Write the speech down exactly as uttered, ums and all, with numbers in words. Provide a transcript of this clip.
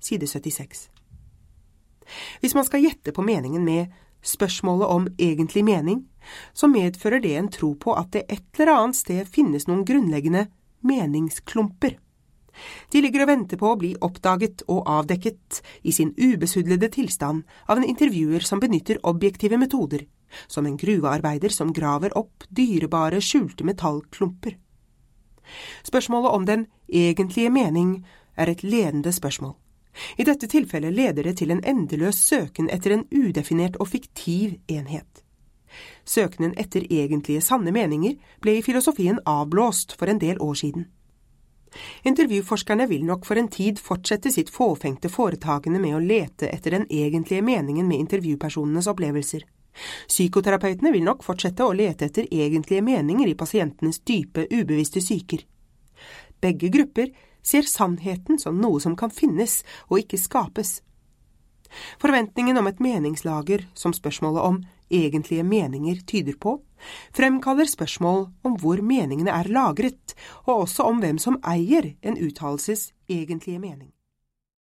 side syttiseks. Hvis man skal gjette på meningen med spørsmålet om egentlig mening, så medfører det en tro på at det et eller annet sted finnes noen grunnleggende meningsklumper. De ligger og venter på å bli oppdaget og avdekket i sin ubesudlede tilstand av en intervjuer som benytter objektive metoder, som en gruvearbeider som graver opp dyrebare skjulte metallklumper. Spørsmålet om den egentlige mening er et ledende spørsmål. I dette tilfellet leder det til en endeløs søken etter en udefinert og fiktiv enhet. Søkenen etter egentlige sanne meninger ble i filosofien avblåst for en del år siden. Intervjuforskerne vil nok for en tid fortsette sitt fåfengte foretagende med å lete etter den egentlige meningen med intervjupersonenes opplevelser. Psykoterapeutene vil nok fortsette å lete etter egentlige meninger i pasientenes dype, ubevisste psyker. Begge grupper ser sannheten som noe som kan finnes og ikke skapes. Forventningen om et meningslager, som spørsmålet om egentlige meninger tyder på, fremkaller spørsmål om hvor meningene er lagret, og også om hvem som eier en uttalelses egentlige mening.